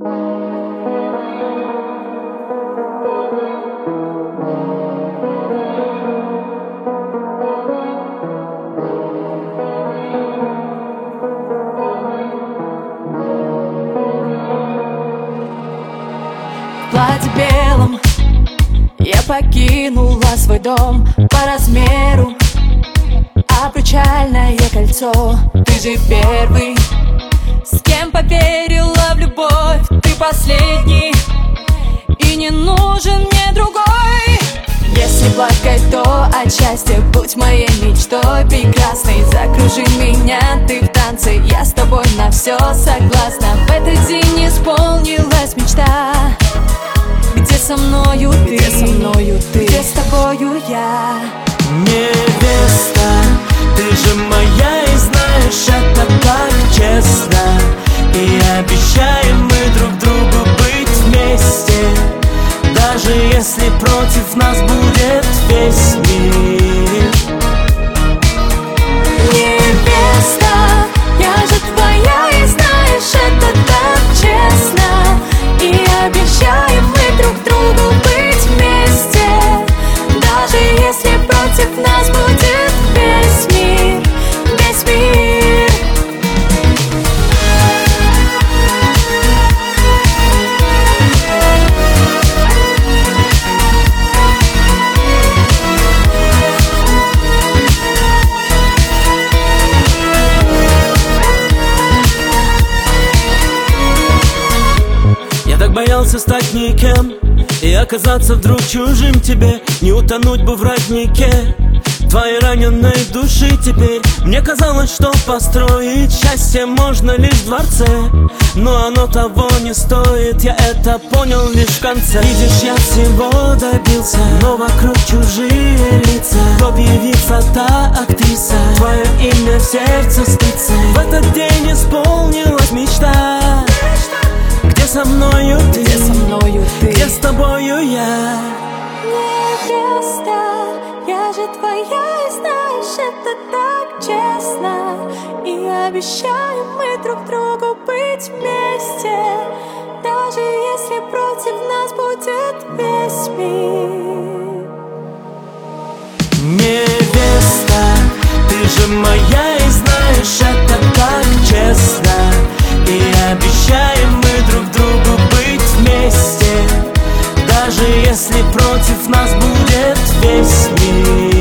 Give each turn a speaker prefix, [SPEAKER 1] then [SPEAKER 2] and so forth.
[SPEAKER 1] В платье белом я покинула свой дом по размеру. Обручальное кольцо, ты же первый, с кем поверила в любовь. Ты последний, и не нужен мне другой. Если плакать, то от счастья будь моей мечтой прекрасной. Закружи меня, ты в танце, я с тобой на все согласна. В этот день исполнилась мечта. Где со мною ты, где со мною ты, где с тобою я?
[SPEAKER 2] Невеста, ты же моя, и знаешь, это так честно. И обещаем мы друг другу быть вместе, даже если против нас будет весь мир.
[SPEAKER 1] Невеста, я же твоя, и знаешь, это так честно. И обещаем мы друг другу быть вместе, даже если против нас будет весь мир, весь мир.
[SPEAKER 2] Я так боялся стать никем и оказаться вдруг чужим тебе. Не утонуть бы в роднике твоей раненой души теперь. Мне казалось, что построить счастье можно лишь в дворце, но оно того не стоит, я это понял лишь в конце. Видишь, я всего добился, но вокруг чужие лица. Объявится та актриса, твое имя в сердце спится. В этот день исполнилась мечта. Где со мною ты,
[SPEAKER 1] Где со мною ты,
[SPEAKER 2] где с тобою я?
[SPEAKER 1] Невеста, я же твоя, и знаешь, это так честно. И обещаем мы друг другу быть вместе, даже если против нас будет весь мир.
[SPEAKER 2] Невеста, ты же моя, и знаешь, это так честно. И обещаем мы друг другу быть вместе, даже если против нас будет весь мир.